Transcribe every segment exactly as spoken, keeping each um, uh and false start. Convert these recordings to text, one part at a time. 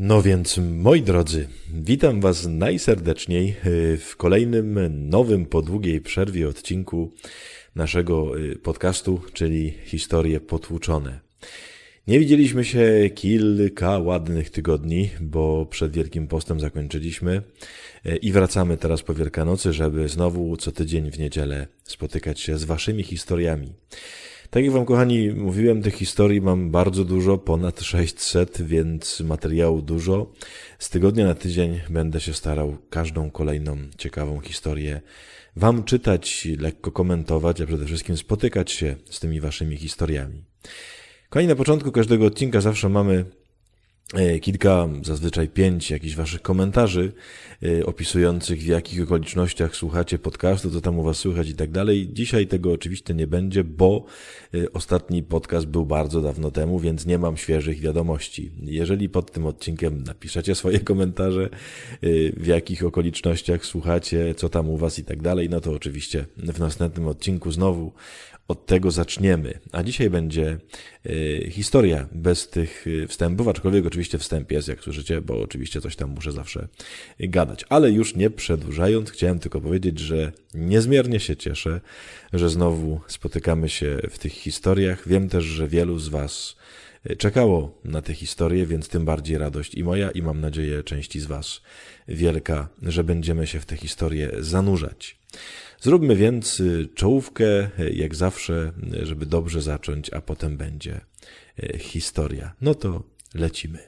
No więc, moi drodzy, witam Was najserdeczniej w kolejnym nowym po długiej przerwie odcinku naszego podcastu, czyli Historie Potłuczone. Nie widzieliśmy się kilka ładnych tygodni, bo przed Wielkim Postem zakończyliśmy i wracamy teraz po Wielkanocy, żeby znowu co tydzień w niedzielę spotykać się z Waszymi historiami. Tak jak Wam, kochani, mówiłem, tych historii mam bardzo dużo, ponad sześćset, więc materiału dużo. Z tygodnia na tydzień będę się starał każdą kolejną ciekawą historię Wam czytać, lekko komentować, a przede wszystkim spotykać się z tymi Waszymi historiami. Kochani, na początku każdego odcinka zawsze mamy kilka, zazwyczaj pięć jakichś Waszych komentarzy opisujących, w jakich okolicznościach słuchacie podcastu, co tam u Was słychać i tak dalej. Dzisiaj tego oczywiście nie będzie, bo ostatni podcast był bardzo dawno temu, więc nie mam świeżych wiadomości. Jeżeli pod tym odcinkiem napiszecie swoje komentarze, w jakich okolicznościach słuchacie, co tam u Was i tak dalej, no to oczywiście w następnym odcinku znowu od tego zaczniemy. A dzisiaj będzie y, historia bez tych wstępów, aczkolwiek oczywiście wstęp jest, jak słyszycie, bo oczywiście coś tam muszę zawsze gadać. Ale już nie przedłużając, chciałem tylko powiedzieć, że niezmiernie się cieszę, że znowu spotykamy się w tych historiach. Wiem też, że wielu z Was czekało na te historie, więc tym bardziej radość i moja, i mam nadzieję części z Was wielka, że będziemy się w te historie zanurzać. Zróbmy więc czołówkę, jak zawsze, żeby dobrze zacząć, a potem będzie historia. No to lecimy.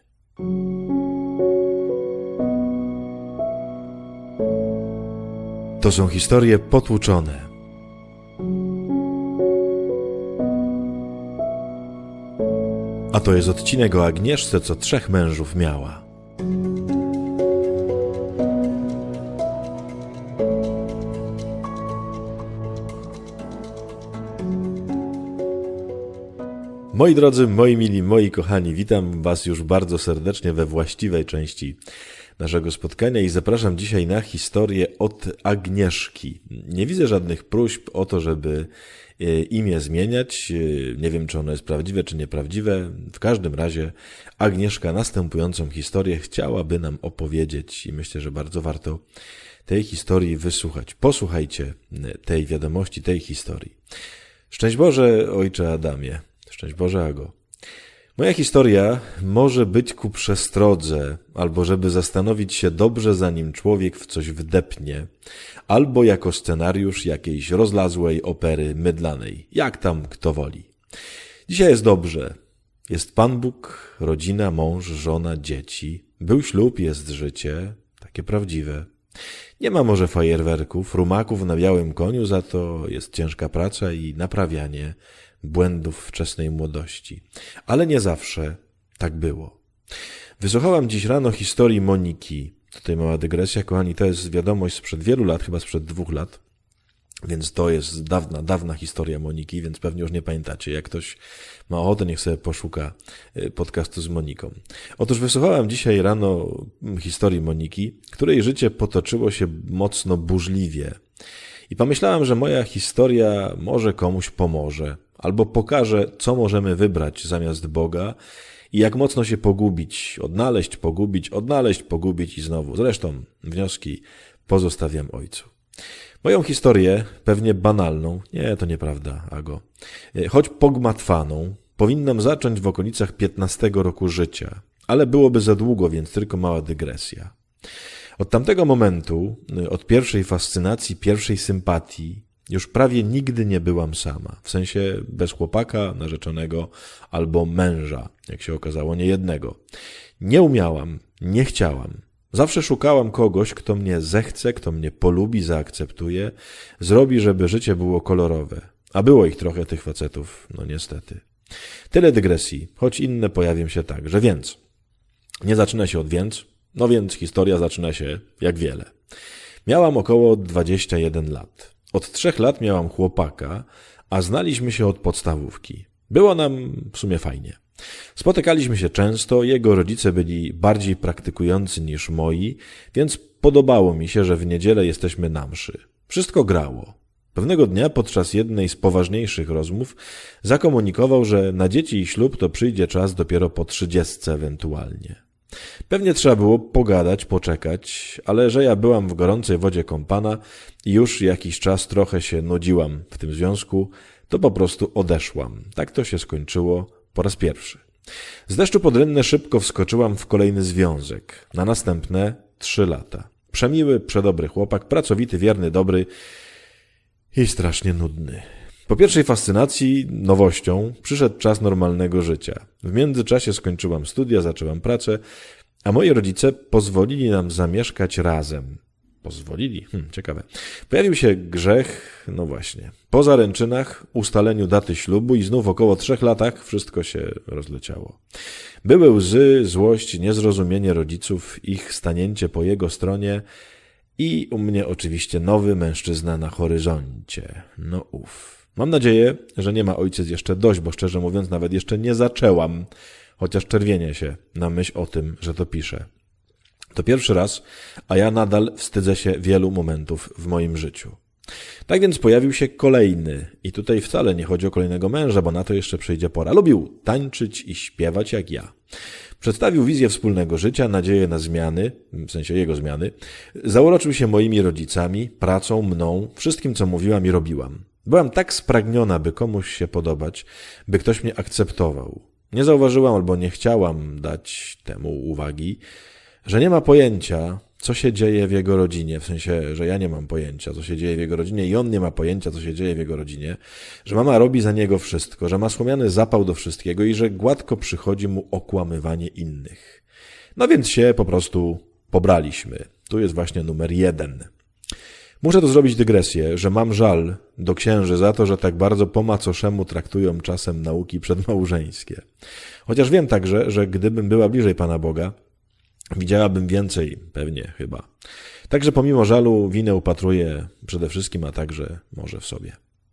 To są historie potłuczone. A to jest odcinek o Agnieszce, co trzech mężów miała. Moi drodzy, moi mili, moi kochani, witam Was już bardzo serdecznie we właściwej części naszego spotkania i zapraszam dzisiaj na historię od Agnieszki. Nie widzę żadnych próśb o to, żeby imię zmieniać. Nie wiem, czy ono jest prawdziwe, czy nieprawdziwe. W każdym razie Agnieszka następującą historię chciałaby nam opowiedzieć i myślę, że bardzo warto tej historii wysłuchać. Posłuchajcie tej wiadomości, tej historii. Szczęść Boże, ojcze Adamie. Szczęść Boże, Ago. Moja historia może być ku przestrodze, albo żeby zastanowić się dobrze, zanim człowiek w coś wdepnie, albo jako scenariusz jakiejś rozlazłej opery mydlanej, jak tam kto woli. Dzisiaj jest dobrze. Jest Pan Bóg, rodzina, mąż, żona, dzieci. Był ślub, jest życie, takie prawdziwe. Nie ma może fajerwerków, rumaków na białym koniu, za to jest ciężka praca i naprawianie błędów wczesnej młodości. Ale nie zawsze tak było. Wysłuchałam dziś rano historii Moniki. Tutaj mała dygresja, kochani, to jest wiadomość sprzed wielu lat, chyba sprzed dwóch lat, więc to jest dawna, dawna historia Moniki, więc pewnie już nie pamiętacie. Jak ktoś ma ochotę, niech sobie poszuka podcastu z Moniką. Otóż wysłuchałam dzisiaj rano historii Moniki, której życie potoczyło się mocno burzliwie. I pomyślałam, że moja historia może komuś pomoże, albo pokaże, co możemy wybrać zamiast Boga i jak mocno się pogubić, odnaleźć, pogubić, odnaleźć, pogubić i znowu. Zresztą wnioski pozostawiam Ojcu. Moją historię, pewnie banalną, nie, to nieprawda, Ago, choć pogmatwaną, powinnam zacząć w okolicach piętnastego roku życia, ale byłoby za długo, więc tylko mała dygresja. Od tamtego momentu, od pierwszej fascynacji, pierwszej sympatii, już prawie nigdy nie byłam sama. W sensie bez chłopaka, narzeczonego albo męża, jak się okazało, nie jednego. Nie umiałam, nie chciałam. Zawsze szukałam kogoś, kto mnie zechce, kto mnie polubi, zaakceptuje, zrobi, żeby życie było kolorowe. A było ich trochę, tych facetów, no niestety. Tyle dygresji, choć inne pojawią się także. Więc, nie zaczyna się od więc, no więc historia zaczyna się jak wiele. Miałam około dwadzieścia jeden lat. Od trzech lat miałam chłopaka, a znaliśmy się od podstawówki. Było nam w sumie fajnie. Spotykaliśmy się często, jego rodzice byli bardziej praktykujący niż moi, więc podobało mi się, że w niedzielę jesteśmy na mszy. Wszystko grało. Pewnego dnia podczas jednej z poważniejszych rozmów zakomunikował, że na dzieci i ślub to przyjdzie czas dopiero po trzydziestce ewentualnie. Pewnie trzeba było pogadać, poczekać, ale że ja byłam w gorącej wodzie kąpana i już jakiś czas trochę się nudziłam w tym związku, to po prostu odeszłam. Tak to się skończyło po raz pierwszy. Z deszczu pod rynnę szybko wskoczyłam w kolejny związek. Na następne trzy lata. Przemiły, przedobry chłopak, pracowity, wierny, dobry i strasznie nudny. Po pierwszej fascynacji nowością przyszedł czas normalnego życia. W międzyczasie skończyłam studia, zaczęłam pracę, a moi rodzice pozwolili nam zamieszkać razem. Pozwolili? Hm, ciekawe. Pojawił się grzech, no właśnie. Po zaręczynach, ustaleniu daty ślubu i znów około trzech latach wszystko się rozleciało. Były łzy, złość, niezrozumienie rodziców, ich stanięcie po jego stronie i u mnie oczywiście nowy mężczyzna na horyzoncie. No uff. Mam nadzieję, że nie ma ojciec jeszcze dość, bo szczerze mówiąc nawet jeszcze nie zaczęłam, chociaż czerwienię się na myśl o tym, że to piszę. To pierwszy raz, a ja nadal wstydzę się wielu momentów w moim życiu. Tak więc pojawił się kolejny i tutaj wcale nie chodzi o kolejnego męża, bo na to jeszcze przyjdzie pora. Lubił tańczyć i śpiewać jak ja. Przedstawił wizję wspólnego życia, nadzieję na zmiany, w sensie jego zmiany. Zauroczył się moimi rodzicami, pracą, mną, wszystkim co mówiłam i robiłam. Byłam tak spragniona, by komuś się podobać, by ktoś mnie akceptował. Nie zauważyłam albo nie chciałam dać temu uwagi, że nie ma pojęcia, co się dzieje w jego rodzinie, w sensie, że ja nie mam pojęcia, co się dzieje w jego rodzinie i on nie ma pojęcia, co się dzieje w jego rodzinie, że mama robi za niego wszystko, że ma słomiany zapał do wszystkiego i że gładko przychodzi mu okłamywanie innych. No więc się po prostu pobraliśmy. Tu jest właśnie numer jeden. Muszę tu zrobić dygresję, że mam żal do księży za to, że tak bardzo po macoszemu traktują czasem nauki przedmałżeńskie. Chociaż wiem także, że gdybym była bliżej Pana Boga, widziałabym więcej, pewnie, chyba. Także pomimo żalu winę upatruję przede wszystkim, a także może w sobie.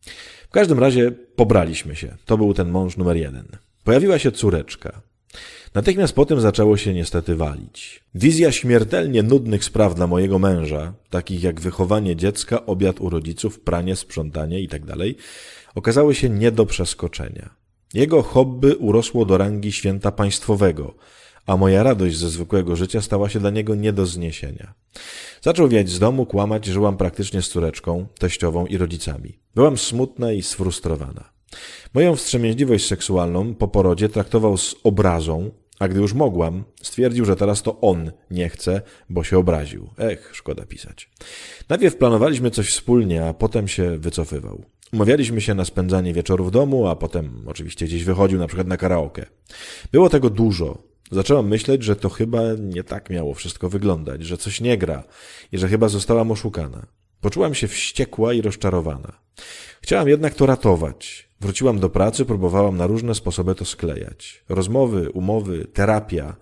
W każdym razie pobraliśmy się. To był ten mąż numer jeden. Pojawiła się córeczka. Natychmiast potem zaczęło się niestety walić. Wizja śmiertelnie nudnych spraw dla mojego męża, takich jak wychowanie dziecka, obiad u rodziców, pranie, sprzątanie itd., okazały się nie do przeskoczenia. Jego hobby urosło do rangi święta państwowego, a moja radość ze zwykłego życia stała się dla niego nie do zniesienia. Zaczął wiać z domu, kłamać, żyłam praktycznie z córeczką, teściową i rodzicami. Byłam smutna i sfrustrowana. Moją wstrzemięźliwość seksualną po porodzie traktował z obrazą, a gdy już mogłam, stwierdził, że teraz to on nie chce, bo się obraził. Ech, szkoda pisać. Najpierw planowaliśmy coś wspólnie, a potem się wycofywał. Umawialiśmy się na spędzanie wieczoru w domu, a potem oczywiście gdzieś wychodził, na przykład na karaoke. Było tego dużo. Zaczęłam myśleć, że to chyba nie tak miało wszystko wyglądać, że coś nie gra i że chyba zostałam oszukana. Poczułam się wściekła i rozczarowana. Chciałam jednak to ratować. Wróciłam do pracy, próbowałam na różne sposoby to sklejać. Rozmowy, umowy, terapia.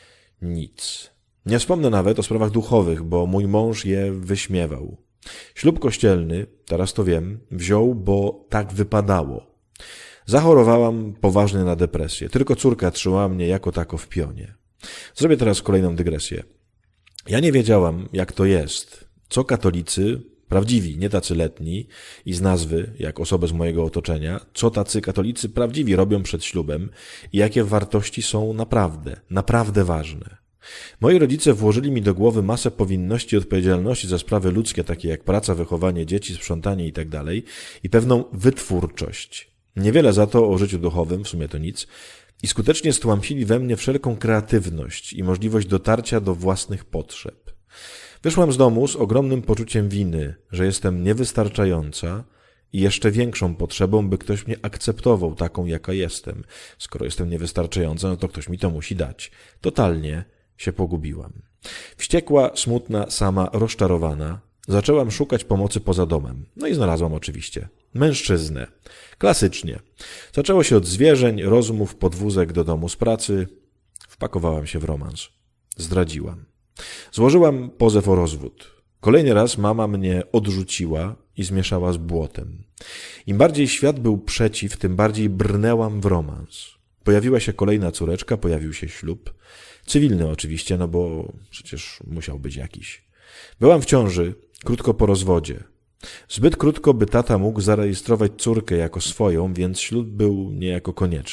Nic. Nie wspomnę nawet o sprawach duchowych, bo mój mąż je wyśmiewał. Ślub kościelny, teraz to wiem, wziął, bo tak wypadało. Zachorowałam poważnie na depresję. Tylko córka trzymała mnie jako tako w pionie. Zrobię teraz kolejną dygresję. Ja nie wiedziałam, jak to jest, co katolicy, prawdziwi, nie tacy letni i z nazwy, jak osoby z mojego otoczenia, co tacy katolicy prawdziwi robią przed ślubem i jakie wartości są naprawdę, naprawdę ważne. Moi rodzice włożyli mi do głowy masę powinności i odpowiedzialności za sprawy ludzkie, takie jak praca, wychowanie dzieci, sprzątanie itd. i pewną wytwórczość. Niewiele za to o życiu duchowym, w sumie to nic, i skutecznie stłamsili we mnie wszelką kreatywność i możliwość dotarcia do własnych potrzeb. Wyszłam z domu z ogromnym poczuciem winy, że jestem niewystarczająca i jeszcze większą potrzebą, by ktoś mnie akceptował taką, jaka jestem. Skoro jestem niewystarczająca, no to ktoś mi to musi dać. Totalnie się pogubiłam. Wściekła, smutna, sama, rozczarowana, zaczęłam szukać pomocy poza domem. No i znalazłam oczywiście mężczyznę. Klasycznie. Zaczęło się od zwierzeń, rozmów, podwózek do domu z pracy. Wpakowałam się w romans. Zdradziłam. Złożyłam pozew o rozwód. Kolejny raz mama mnie odrzuciła i zmieszała z błotem. Im bardziej świat był przeciw, tym bardziej brnęłam w romans. Pojawiła się kolejna córeczka, pojawił się ślub. Cywilny oczywiście, no bo przecież musiał być jakiś. Byłam w ciąży, krótko po rozwodzie. Zbyt krótko, by tata mógł zarejestrować córkę jako swoją, więc ślub był niejako konieczny.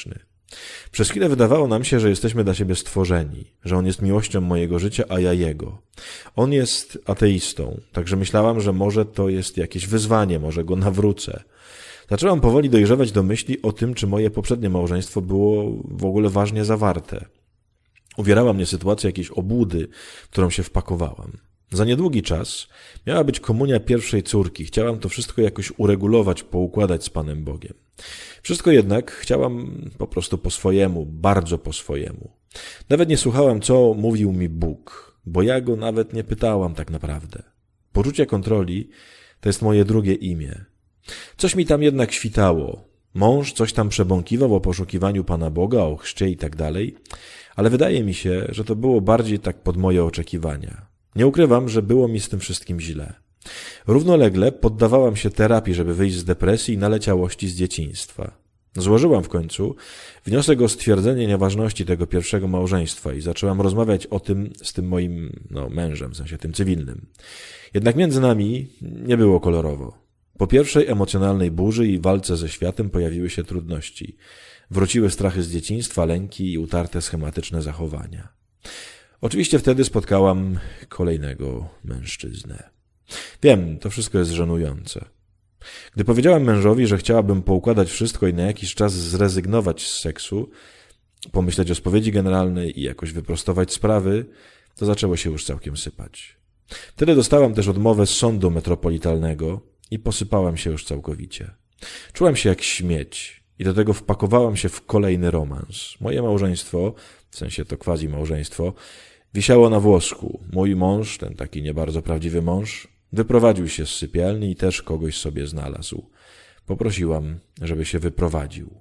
Przez chwilę wydawało nam się, że jesteśmy dla siebie stworzeni, że on jest miłością mojego życia, a ja jego. On jest ateistą, także myślałam, że może to jest jakieś wyzwanie, może go nawrócę. Zaczęłam powoli dojrzewać do myśli o tym, czy moje poprzednie małżeństwo było w ogóle ważnie zawarte. Uwierała mnie sytuacja jakiejś obłudy, w którą się wpakowałam. Za niedługi czas miała być komunia pierwszej córki. Chciałam to wszystko jakoś uregulować, poukładać z Panem Bogiem. Wszystko jednak chciałam po prostu po swojemu, bardzo po swojemu. Nawet nie słuchałam, co mówił mi Bóg, bo ja go nawet nie pytałam tak naprawdę. Poczucie kontroli to jest moje drugie imię. Coś mi tam jednak świtało. Mąż coś tam przebąkiwał o poszukiwaniu Pana Boga, o chrzcie i tak dalej, ale wydaje mi się, że to było bardziej tak pod moje oczekiwania. Nie ukrywam, że było mi z tym wszystkim źle. Równolegle poddawałam się terapii, żeby wyjść z depresji i naleciałości z dzieciństwa. Złożyłam w końcu wniosek o stwierdzenie nieważności tego pierwszego małżeństwa i zaczęłam rozmawiać o tym z tym moim no, mężem, w sensie tym cywilnym. Jednak między nami nie było kolorowo. Po pierwszej emocjonalnej burzy i walce ze światem pojawiły się trudności. Wróciły strachy z dzieciństwa, lęki i utarte schematyczne zachowania. Oczywiście wtedy spotkałam kolejnego mężczyznę. Wiem, to wszystko jest żenujące. Gdy powiedziałam mężowi, że chciałabym poukładać wszystko i na jakiś czas zrezygnować z seksu, pomyśleć o spowiedzi generalnej i jakoś wyprostować sprawy, to zaczęło się już całkiem sypać. Wtedy dostałam też odmowę z sądu metropolitalnego i posypałam się już całkowicie. Czułam się jak śmieć i do tego wpakowałam się w kolejny romans. Moje małżeństwo, w sensie to quasi małżeństwo, wisiało na włosku. Mój mąż, ten taki nie bardzo prawdziwy mąż, wyprowadził się z sypialni i też kogoś sobie znalazł. Poprosiłam, żeby się wyprowadził.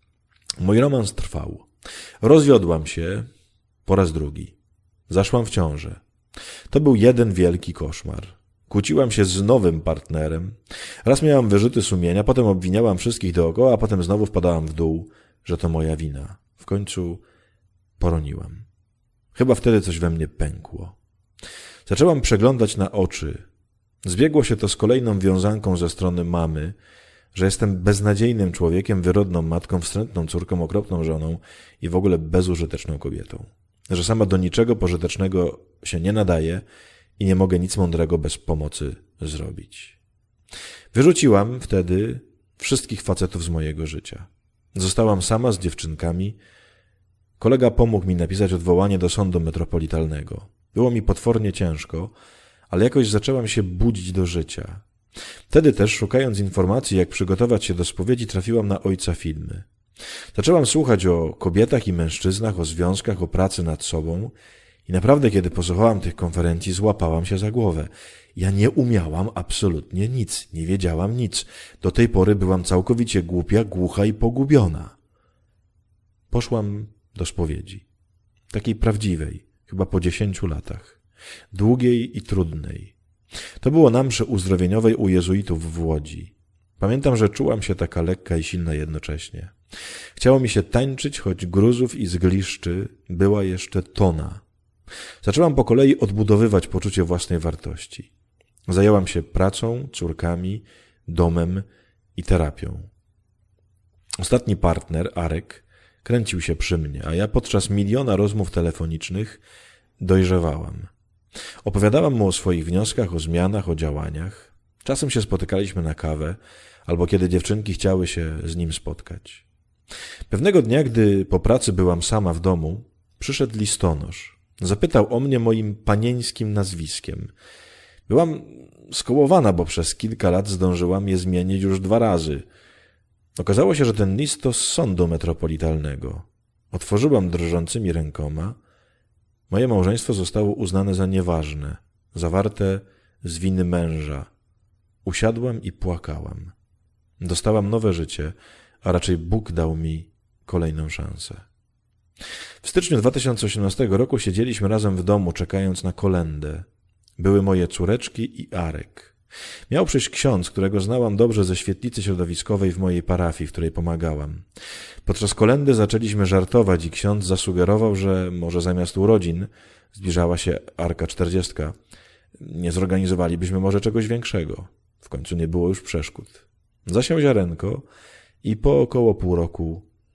Mój romans trwał. Rozwiodłam się po raz drugi. Zaszłam w ciążę. To był jeden wielki koszmar. Kłóciłam się z nowym partnerem. Raz miałam wyrzuty sumienia, potem obwiniałam wszystkich dookoła, a potem znowu wpadałam w dół, że to moja wina. W końcu poroniłam. Chyba wtedy coś we mnie pękło. Zaczęłam przeglądać na oczy. Zbiegło się to z kolejną wiązanką ze strony mamy, że jestem beznadziejnym człowiekiem, wyrodną matką, wstrętną córką, okropną żoną i w ogóle bezużyteczną kobietą. Że sama do niczego pożytecznego się nie nadaje i nie mogę nic mądrego bez pomocy zrobić. Wyrzuciłam wtedy wszystkich facetów z mojego życia. Zostałam sama z dziewczynkami. Kolega pomógł mi napisać odwołanie do sądu metropolitalnego. Było mi potwornie ciężko, ale jakoś zaczęłam się budzić do życia. Wtedy też, szukając informacji, jak przygotować się do spowiedzi, trafiłam na Ojca Filmy. Zaczęłam słuchać o kobietach i mężczyznach, o związkach, o pracy nad sobą i naprawdę, kiedy posłuchałam tych konferencji, złapałam się za głowę. Ja nie umiałam absolutnie nic, nie wiedziałam nic. Do tej pory byłam całkowicie głupia, głucha i pogubiona. Poszłam do spowiedzi. Takiej prawdziwej, chyba po dziesięciu latach. Długiej i trudnej. To było na mszy uzdrowieniowej u jezuitów w Łodzi. Pamiętam, że czułam się taka lekka i silna jednocześnie. Chciało mi się tańczyć, choć gruzów i zgliszczy była jeszcze tona. Zaczęłam po kolei odbudowywać poczucie własnej wartości. Zajęłam się pracą, córkami, domem i terapią. Ostatni partner, Arek, kręcił się przy mnie, a ja podczas miliona rozmów telefonicznych dojrzewałam. Opowiadałam mu o swoich wnioskach, o zmianach, o działaniach. Czasem się spotykaliśmy na kawę, albo kiedy dziewczynki chciały się z nim spotkać. Pewnego dnia, gdy po pracy byłam sama w domu, przyszedł listonosz. Zapytał o mnie moim panieńskim nazwiskiem. Byłam skołowana, bo przez kilka lat zdążyłam je zmienić już dwa razy. Okazało się, że ten list to z sądu metropolitalnego. Otworzyłam drżącymi rękoma. Moje małżeństwo zostało uznane za nieważne, zawarte z winy męża. Usiadłam i płakałam. Dostałam nowe życie, a raczej Bóg dał mi kolejną szansę. W styczniu dwa tysiące osiemnastego roku siedzieliśmy razem w domu, czekając na kolędę. Były moje córeczki i Arek. Miał przyjść ksiądz, którego znałam dobrze ze świetlicy środowiskowej w mojej parafii, w której pomagałam. Podczas kolędy zaczęliśmy żartować i ksiądz zasugerował, że może zamiast urodzin, zbliżała się Arka czterdziestka, nie zorganizowalibyśmy może czegoś większego. W końcu nie było już przeszkód. Zasiał ziarenko i po około pół roku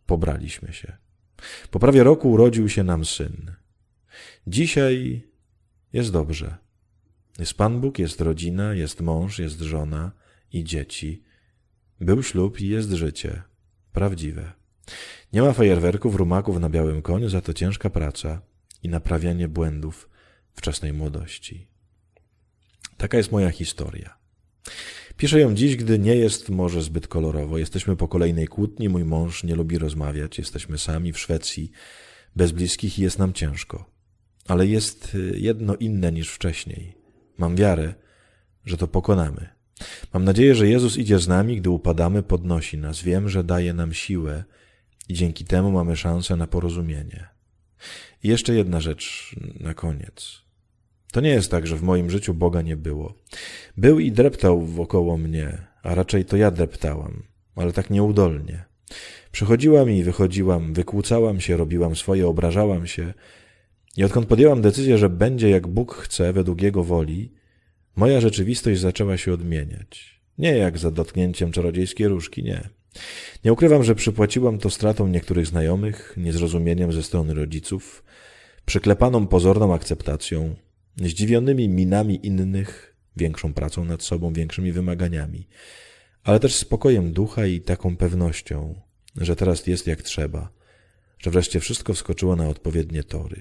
pobraliśmy się. Po prawie roku urodził się nam syn. Dzisiaj jest dobrze. Jest Pan Bóg, jest rodzina, jest mąż, jest żona i dzieci. Był ślub i jest życie. Prawdziwe. Nie ma fajerwerków, rumaków na białym koniu, za to ciężka praca i naprawianie błędów wczesnej młodości. Taka jest moja historia. Piszę ją dziś, gdy nie jest może zbyt kolorowo. Jesteśmy po kolejnej kłótni, mój mąż nie lubi rozmawiać, jesteśmy sami w Szwecji, bez bliskich i jest nam ciężko. Ale jest jedno inne niż wcześniej. Mam wiarę, że to pokonamy. Mam nadzieję, że Jezus idzie z nami, gdy upadamy, podnosi nas. Wiem, że daje nam siłę i dzięki temu mamy szansę na porozumienie. I jeszcze jedna rzecz na koniec. To nie jest tak, że w moim życiu Boga nie było. Był i dreptał wokoło mnie, a raczej to ja dreptałam, ale tak nieudolnie. Przychodziłam i wychodziłam, wykłócałam się, robiłam swoje, obrażałam się i odkąd podjęłam decyzję, że będzie jak Bóg chce, według Jego woli, moja rzeczywistość zaczęła się odmieniać. Nie jak za dotknięciem czarodziejskiej różki, nie. Nie ukrywam, że przypłaciłam to stratą niektórych znajomych, niezrozumieniem ze strony rodziców, przyklepaną pozorną akceptacją, zdziwionymi minami innych, większą pracą nad sobą, większymi wymaganiami, ale też spokojem ducha i taką pewnością, że teraz jest jak trzeba, że wreszcie wszystko wskoczyło na odpowiednie tory.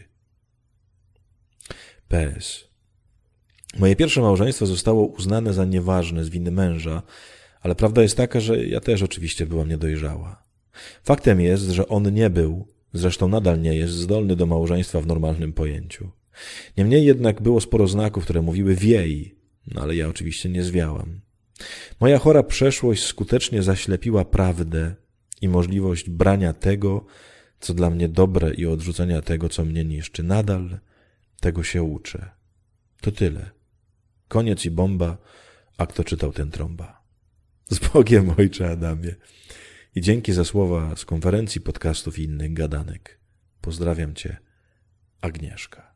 P S. Moje pierwsze małżeństwo zostało uznane za nieważne z winy męża, ale prawda jest taka, że ja też oczywiście byłam niedojrzała. Faktem jest, że on nie był, zresztą nadal nie jest, zdolny do małżeństwa w normalnym pojęciu. Niemniej jednak było sporo znaków, które mówiły wiej, no ale ja oczywiście nie zwiałam. Moja chora przeszłość skutecznie zaślepiła prawdę i możliwość brania tego, co dla mnie dobre i odrzucenia tego, co mnie niszczy. Nadal tego się uczę. To tyle. Koniec i bomba, a kto czytał, ten trąba. Z Bogiem, ojcze Adamie. I dzięki za słowa z konferencji, podcastów i innych gadanek. Pozdrawiam Cię, Agnieszka.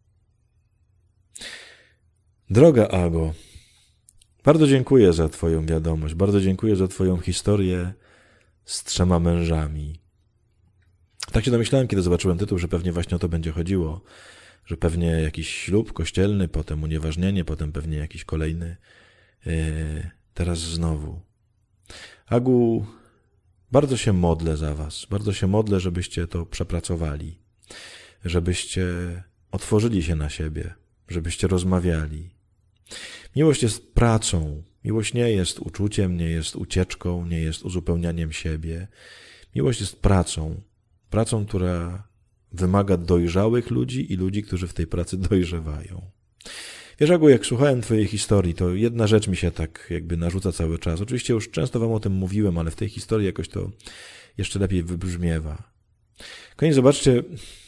Droga Ago, bardzo dziękuję za Twoją wiadomość, bardzo dziękuję za Twoją historię z trzema mężami. Tak się domyślałem, kiedy zobaczyłem tytuł, że pewnie właśnie o to będzie chodziło, że pewnie jakiś ślub kościelny, potem unieważnienie, potem pewnie jakiś kolejny, yy, teraz znowu. Agu, bardzo się modlę za Was, bardzo się modlę, żebyście to przepracowali, żebyście otworzyli się na siebie, żebyście rozmawiali. Miłość jest pracą, miłość nie jest uczuciem, nie jest ucieczką, nie jest uzupełnianiem siebie. Miłość jest pracą, pracą, która wymaga dojrzałych ludzi i ludzi, którzy w tej pracy dojrzewają. Wiesz, Agu, jak słuchałem Twojej historii, to jedna rzecz mi się tak jakby narzuca cały czas. Oczywiście już często Wam o tym mówiłem, ale w tej historii jakoś to jeszcze lepiej wybrzmiewa. Kochani, zobaczcie,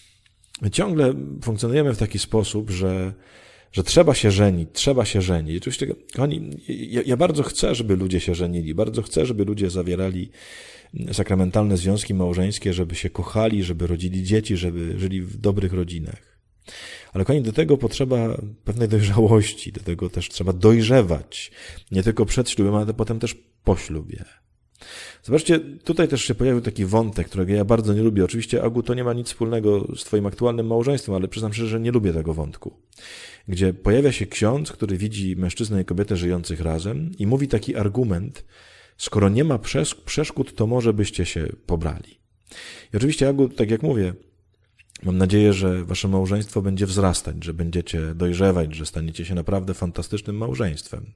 my ciągle funkcjonujemy w taki sposób, że, że trzeba się żenić, trzeba się żenić. Oczywiście, kochani, ja, ja bardzo chcę, żeby ludzie się żenili, bardzo chcę, żeby ludzie zawierali sakramentalne związki małżeńskie, żeby się kochali, żeby rodzili dzieci, żeby żyli w dobrych rodzinach. Ale kochani, do tego potrzeba pewnej dojrzałości, do tego też trzeba dojrzewać. Nie tylko przed ślubem, ale potem też po ślubie. Zobaczcie, tutaj też się pojawił taki wątek, którego ja bardzo nie lubię. Oczywiście, Agu, to nie ma nic wspólnego z Twoim aktualnym małżeństwem, ale przyznam szczerze, że nie lubię tego wątku. Gdzie pojawia się ksiądz, który widzi mężczyznę i kobietę żyjących razem i mówi taki argument: skoro nie ma przeszkód, to może byście się pobrali. I oczywiście, Agu, tak jak mówię, mam nadzieję, że wasze małżeństwo będzie wzrastać, że będziecie dojrzewać, że staniecie się naprawdę fantastycznym małżeństwem.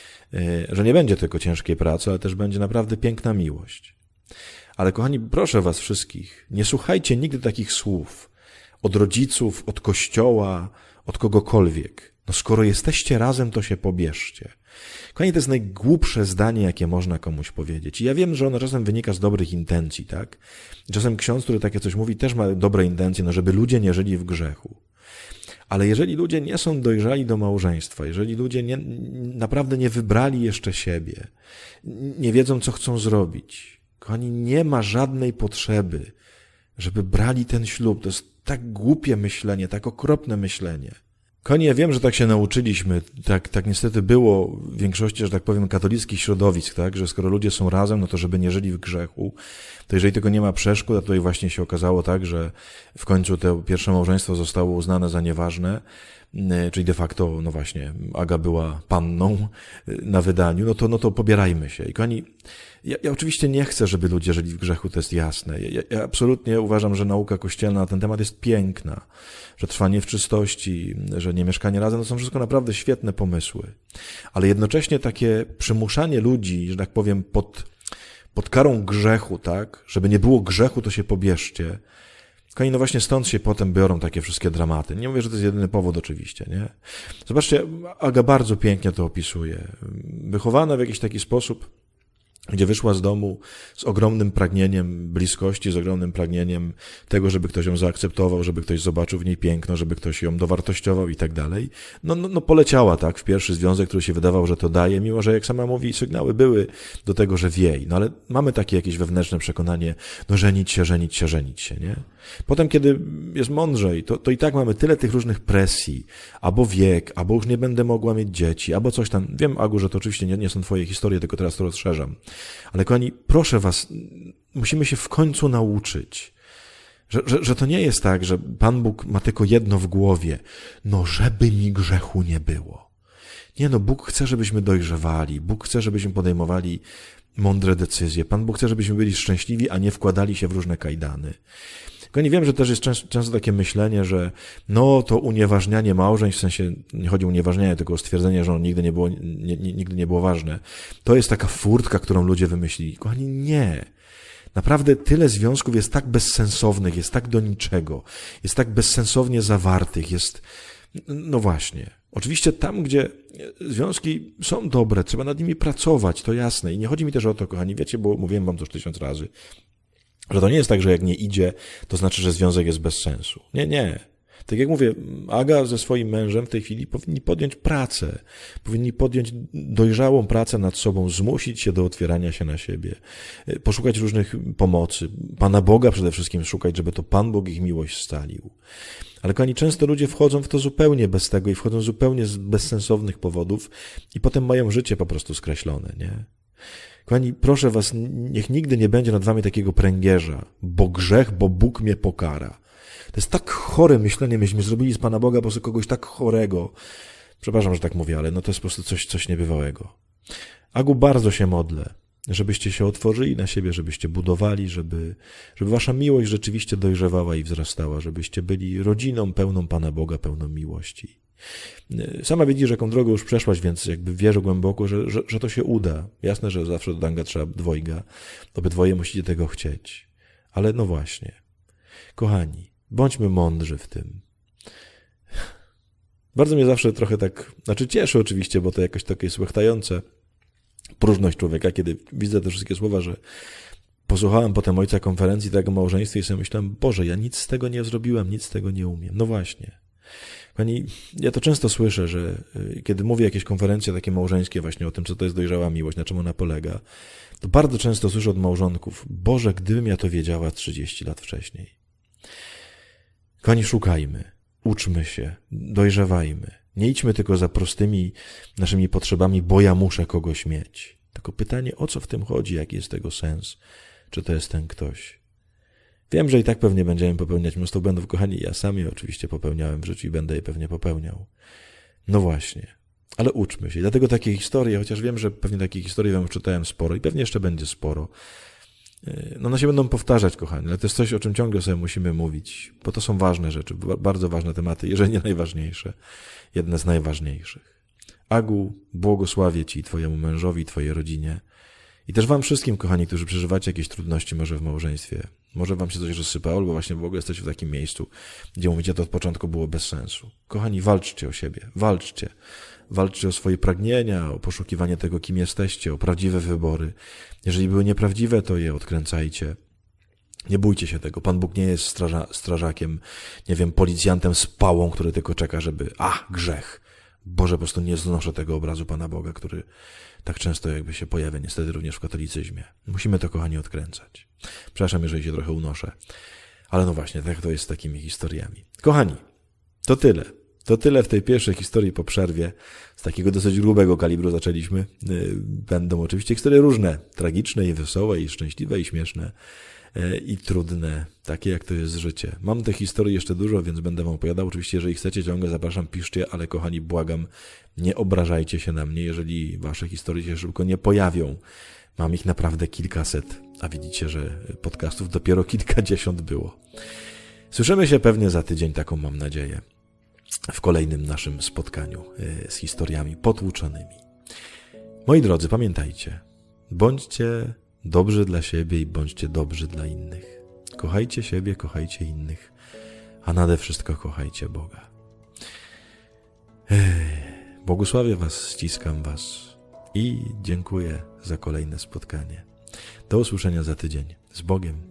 Że nie będzie tylko ciężkiej pracy, ale też będzie naprawdę piękna miłość. Ale kochani, proszę was wszystkich, nie słuchajcie nigdy takich słów od rodziców, od kościoła, od kogokolwiek. No skoro jesteście razem, to się pobierzcie. Kochani, to jest najgłupsze zdanie, jakie można komuś powiedzieć. I ja wiem, że ono czasem wynika z dobrych intencji, tak? Czasem ksiądz, który takie coś mówi, też ma dobre intencje, no żeby ludzie nie żyli w grzechu. Ale jeżeli ludzie nie są dojrzali do małżeństwa, jeżeli ludzie nie, naprawdę nie wybrali jeszcze siebie, nie wiedzą, co chcą zrobić, kochani, nie ma żadnej potrzeby, żeby brali ten ślub. To jest tak głupie myślenie, tak okropne myślenie. Kochani, ja wiem, że tak się nauczyliśmy, tak, tak niestety było w większości, że tak powiem, katolickich środowisk, tak, że skoro ludzie są razem, no to żeby nie żyli w grzechu, to jeżeli tego nie ma przeszkód, a tutaj właśnie się okazało tak, że w końcu to pierwsze małżeństwo zostało uznane za nieważne, czyli de facto, no właśnie, Aga była panną na wydaniu, no to, no to pobierajmy się. I kochani, ja, ja oczywiście nie chcę, żeby ludzie żyli w grzechu, to jest jasne. Ja, ja absolutnie uważam, że nauka kościelna na ten temat jest piękna, że trwanie w czystości, że nie mieszkanie razem, to są wszystko naprawdę świetne pomysły. Ale jednocześnie takie przymuszanie ludzi, że tak powiem, pod, pod karą grzechu, tak, żeby nie było grzechu, to się pobierzcie. Kochani, no właśnie stąd się potem biorą takie wszystkie dramaty. Nie mówię, że to jest jedyny powód oczywiście, nie? Zobaczcie, Aga bardzo pięknie to opisuje. Wychowana w jakiś taki sposób, gdzie wyszła z domu z ogromnym pragnieniem bliskości, z ogromnym pragnieniem tego, żeby ktoś ją zaakceptował, żeby ktoś zobaczył w niej piękno, żeby ktoś ją dowartościował i tak dalej. No, no, no poleciała, tak, w pierwszy związek, który się wydawał, że to daje, mimo że jak sama mówi, sygnały były do tego, że wiej. No ale mamy takie jakieś wewnętrzne przekonanie, no żenić się, żenić się, żenić się, nie? Potem, kiedy jest mądrzej, to, to i tak mamy tyle tych różnych presji, albo wiek, albo już nie będę mogła mieć dzieci, albo coś tam. Wiem, Agu, że to oczywiście nie, nie są twoje historie, tylko teraz to rozszerzam. Ale kochani, proszę was, musimy się w końcu nauczyć, że, że, że to nie jest tak, że Pan Bóg ma tylko jedno w głowie, no żeby mi grzechu nie było. Nie, no Bóg chce, żebyśmy dojrzewali, Bóg chce, żebyśmy podejmowali mądre decyzje, Pan Bóg chce, żebyśmy byli szczęśliwi, a nie wkładali się w różne kajdany. Tylko nie wiem, że też jest często, często takie myślenie, że no to unieważnianie małżeństw, w sensie nie chodzi o unieważnianie, tylko o stwierdzenie, że ono nigdy nie było, nie, nie, nigdy nie było ważne. To jest taka furtka, którą ludzie wymyślili. Kochani, nie. Naprawdę tyle związków jest tak bezsensownych, jest tak do niczego, jest tak bezsensownie zawartych, jest, no właśnie. Oczywiście tam, gdzie związki są dobre, trzeba nad nimi pracować, to jasne. I nie chodzi mi też o to, kochani, wiecie, bo mówiłem wam to już tysiąc razy, że to nie jest tak, że jak nie idzie, to znaczy, że związek jest bez sensu. Nie, nie. Tak jak mówię, Aga ze swoim mężem w tej chwili powinni podjąć pracę. Powinni podjąć dojrzałą pracę nad sobą, zmusić się do otwierania się na siebie, poszukać różnych pomocy. Pana Boga przede wszystkim szukać, żeby to Pan Bóg ich miłość scalił. Ale kochani, często ludzie wchodzą w to zupełnie bez tego i wchodzą zupełnie z bezsensownych powodów i potem mają życie po prostu skreślone, nie? Kochani, proszę was, niech nigdy nie będzie nad wami takiego pręgierza, bo grzech, bo Bóg mnie pokara. To jest tak chore myślenie, myśmy zrobili z Pana Boga po prostu kogoś tak chorego. Przepraszam, że tak mówię, ale no to jest po prostu coś, coś niebywałego. Agu, bardzo się modlę, żebyście się otworzyli na siebie, żebyście budowali, żeby, żeby wasza miłość rzeczywiście dojrzewała i wzrastała, żebyście byli rodziną pełną Pana Boga, pełną miłości. Sama widzisz, jaką drogę już przeszłaś, więc jakby wierzę głęboko, że, że, że to się uda. Jasne, że zawsze do danga trzeba dwojga. Obydwoje musicie tego chcieć. Ale no właśnie. Kochani, bądźmy mądrzy w tym. Bardzo mnie zawsze trochę tak, znaczy cieszy oczywiście, bo to jakoś takie słuchające próżność człowieka, kiedy widzę te wszystkie słowa, że posłuchałem potem ojca konferencji tego małżeństwa i sobie myślałem, Boże, ja nic z tego nie zrobiłem, nic z tego nie umiem. No właśnie. Pani, ja to często słyszę, że kiedy mówię jakieś konferencje takie małżeńskie właśnie o tym, co to jest dojrzała miłość, na czym ona polega, to bardzo często słyszę od małżonków, Boże, gdybym ja to wiedziała trzydzieści lat wcześniej. Kochani, szukajmy, uczmy się, dojrzewajmy. Nie idźmy tylko za prostymi naszymi potrzebami, bo ja muszę kogoś mieć. Tylko pytanie, o co w tym chodzi, jaki jest tego sens, czy to jest ten ktoś. Wiem, że i tak pewnie będziemy popełniać mnóstwo błędów, kochani, ja sam je oczywiście popełniałem w życiu i będę je pewnie popełniał. No właśnie, ale uczmy się. Dlatego takie historie, chociaż wiem, że pewnie takich historii wam czytałem sporo i pewnie jeszcze będzie sporo, no one się będą powtarzać, kochani, ale to jest coś, o czym ciągle sobie musimy mówić, bo to są ważne rzeczy, bardzo ważne tematy, jeżeli nie najważniejsze, jedne z najważniejszych. Agu, błogosławię ci, twojemu mężowi, twojej rodzinie i też wam wszystkim, kochani, którzy przeżywacie jakieś trudności może w małżeństwie. Może wam się coś rozsypało, albo właśnie w ogóle jesteście w takim miejscu, gdzie mówicie, to od początku było bez sensu. Kochani, walczcie o siebie, walczcie. Walczcie o swoje pragnienia, o poszukiwanie tego, kim jesteście, o prawdziwe wybory. Jeżeli były nieprawdziwe, to je odkręcajcie. Nie bójcie się tego. Pan Bóg nie jest straża, strażakiem, nie wiem, policjantem z pałą, który tylko czeka, żeby, a, grzech. Boże, po prostu nie znoszę tego obrazu Pana Boga, który tak często jakby się pojawia, niestety również w katolicyzmie. Musimy to, kochani, odkręcać. Przepraszam, jeżeli się trochę unoszę. Ale no właśnie, tak to jest z takimi historiami. Kochani, to tyle. To To tyle w tej pierwszej historii po przerwie. Z takiego dosyć grubego kalibru zaczęliśmy. Będą oczywiście historie różne, tragiczne i wesołe, i szczęśliwe, i śmieszne, i trudne, takie jak to jest życie. Mam tych historii jeszcze dużo, więc będę wam opowiadał. Oczywiście, jeżeli chcecie, ciągle zapraszam, piszcie, ale kochani, błagam, nie obrażajcie się na mnie, jeżeli wasze historie się szybko nie pojawią. Mam ich naprawdę kilkaset, a widzicie, że podcastów dopiero kilkadziesiąt było. Słyszymy się pewnie za tydzień, taką mam nadzieję, w kolejnym naszym spotkaniu z historiami potłuczonymi. Moi drodzy, pamiętajcie, bądźcie dobrzy dla siebie i bądźcie dobrzy dla innych. Kochajcie siebie, kochajcie innych, a nade wszystko kochajcie Boga. Błogosławię was, ściskam was i dziękuję za kolejne spotkanie. Do usłyszenia za tydzień. Z Bogiem.